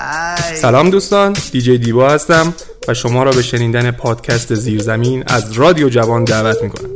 سلام دوستان، دیجی دیبا هستم و شما را به شنیدن پادکست زیرزمین از رادیو جوان دعوت میکنم.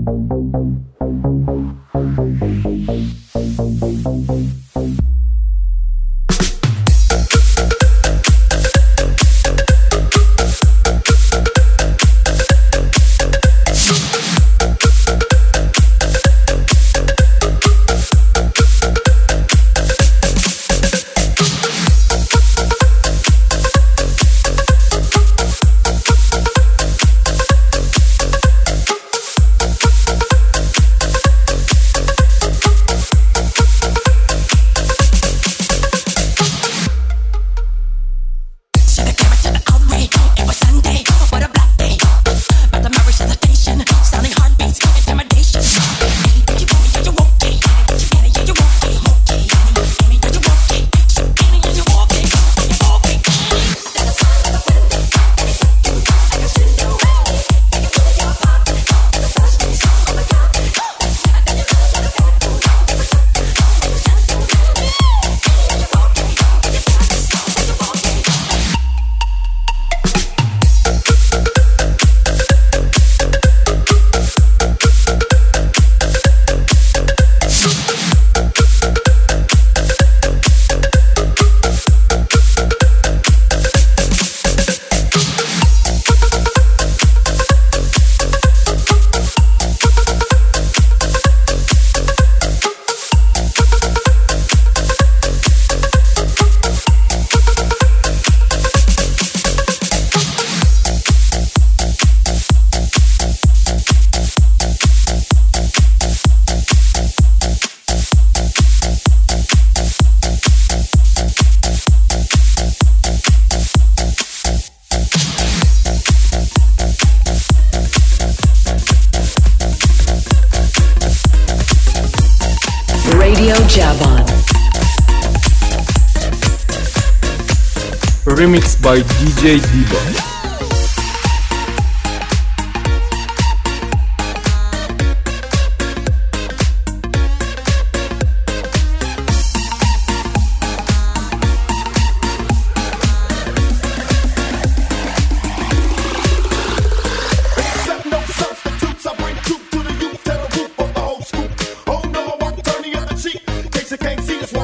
Remixed by DJ Diva.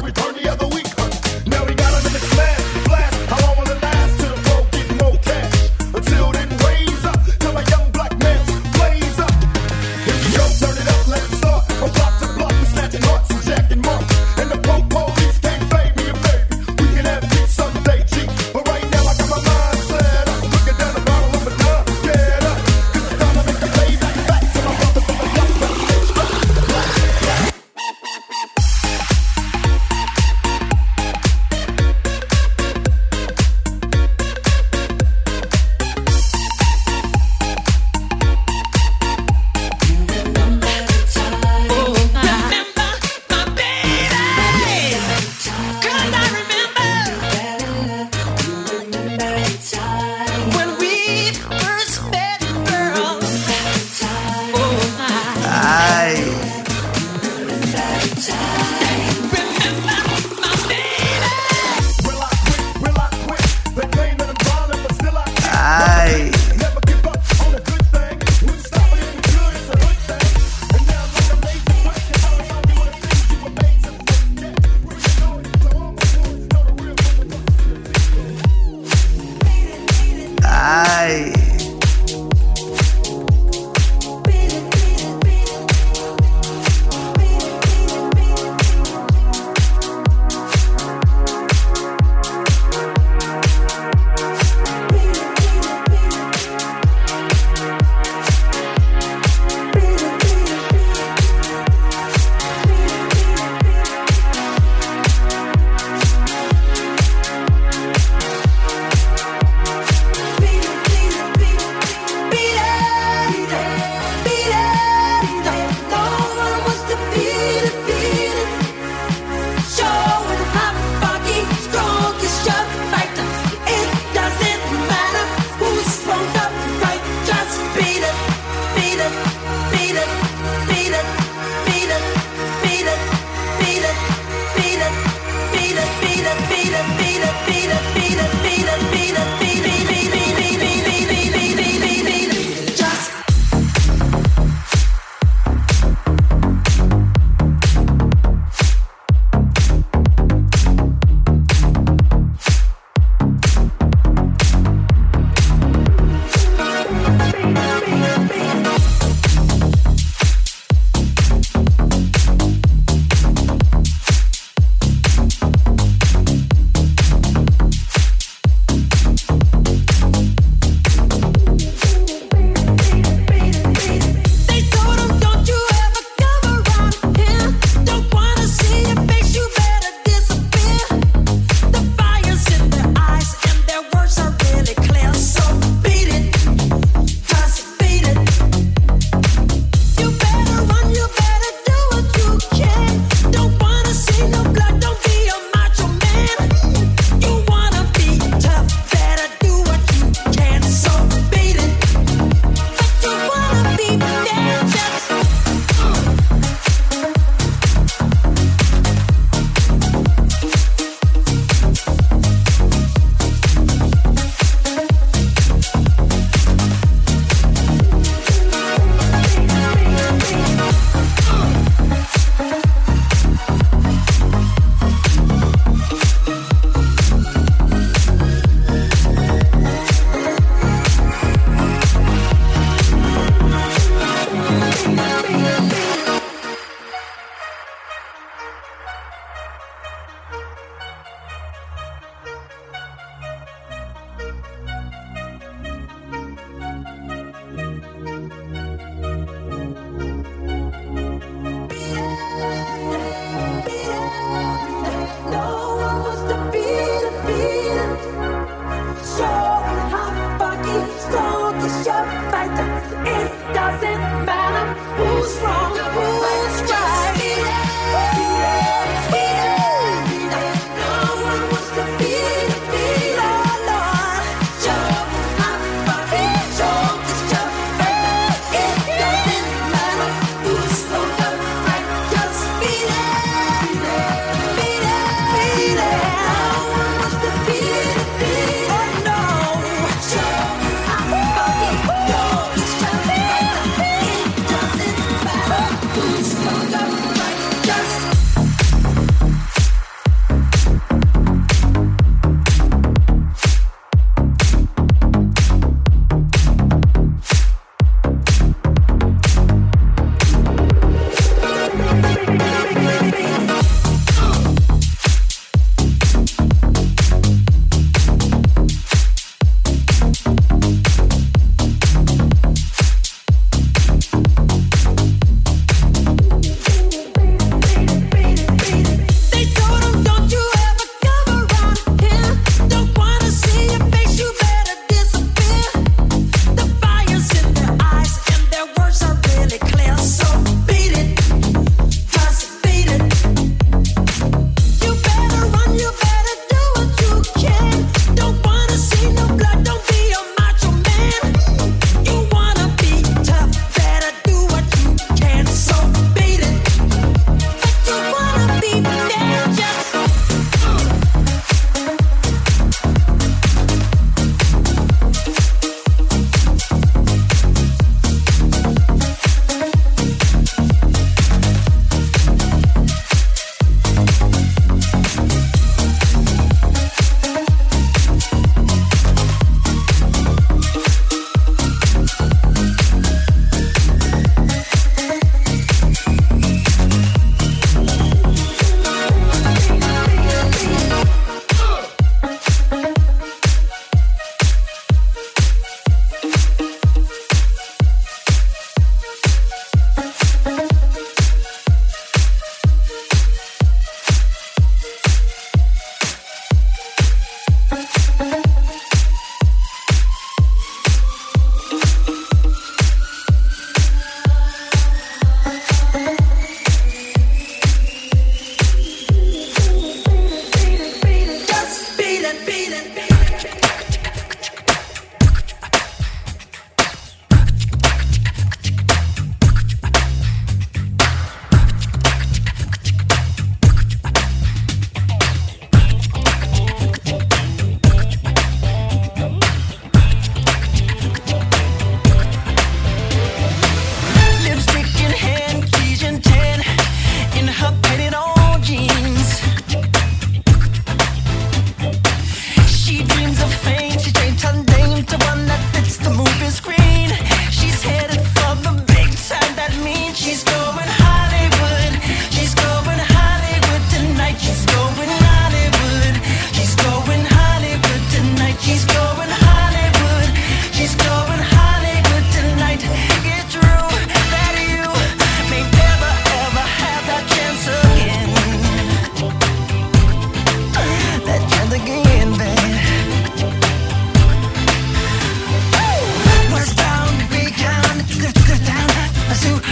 Now we got a mix, blast, how long will it last till the flow get more cash?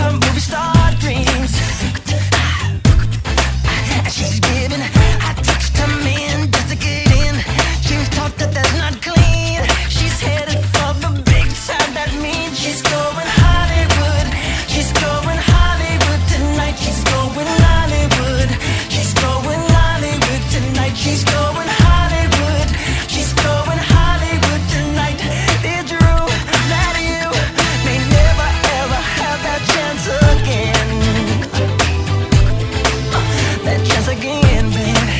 her movie star dreams. And she's giving, I touched her man just to get in. She was taught that that's not clean. She's headed for the big time. That means she's going Hollywood. She's going Hollywood tonight. She's going Hollywood. She's going Hollywood tonight. She's going Hollywood. She's going Hollywood tonight. Dear Drew, that you may never ever have that chance again. That chance again, baby.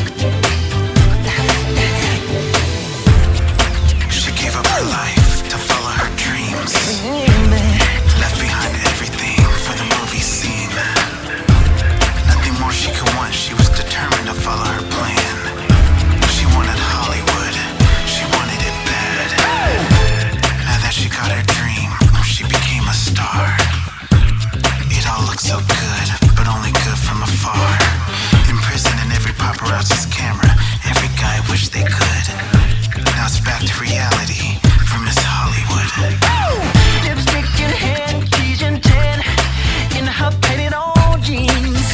She gave up her life to follow her dreams. Left behind everything for the movie scene. Nothing more she could want. She was determined to follow her plan. She wanted Hollywood. She wanted it bad. Now that she got her dream, she became a star. It all looked so good, but only good from afar. Imprisoned in every paparazzi's camera. Every guy wished they could. Now it's back to reality for Miss Hollywood. Lipstick in hand, cheese and tan, in her painted on jeans.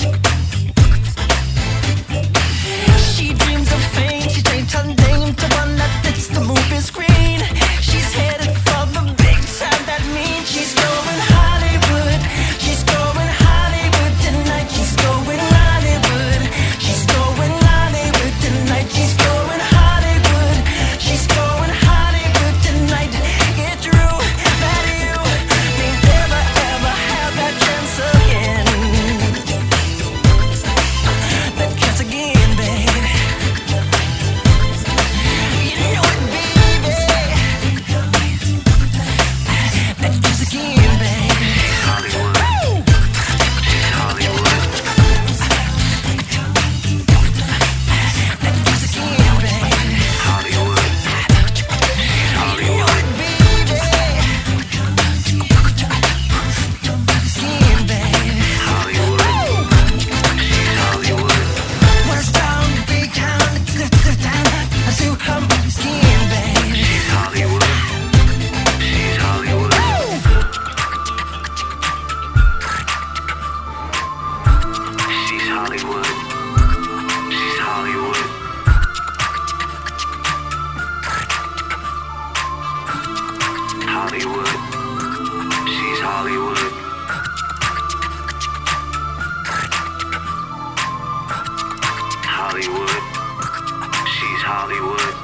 She dreams of fame, she changed her name to one that fits the movie screen. She's headed for the big time, that means she's going Hollywood. She's going Hollywood tonight. She's going Hollywood. She's going Hollywood tonight. She's going Hollywood. She's going Hollywood tonight. Get through that you may never ever have that chance again. That chance again, baby. You know it, baby. That chance again, baby. Hollywood. Hollywood. That chance again, baby. Hollywood. You know it, baby. Again, baby. Hollywood. Hollywood. What a strong big town, I see her skin, baby. Hollywood. She's Hollywood. She's Hollywood. She's Hollywood. Hollywood. She's Hollywood. Hollywood. She's Hollywood.